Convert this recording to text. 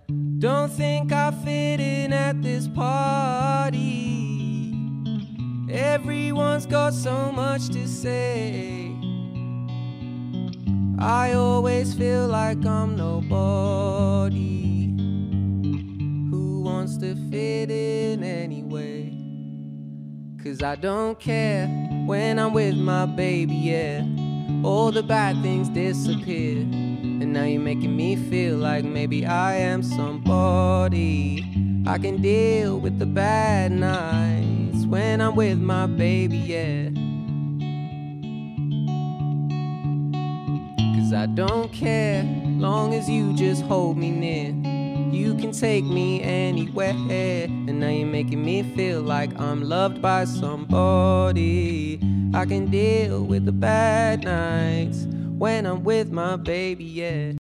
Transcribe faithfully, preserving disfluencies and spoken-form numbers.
Don't think I fit in at this party. Everyone's got so much to say. I always feel like I'm nobody who wants to fit in anyway. Cause I don't care when I'm with my baby, yeah. All the bad things disappear, and now you're making me feel like maybe I am somebody. I can deal with the bad nights when I'm with my baby, yeah. Cause I don't care, long as you just hold me near. You can take me anywhere, and now you're making me feel like I'm loved by somebody. I can deal with the bad nights when I'm with my baby, yeah.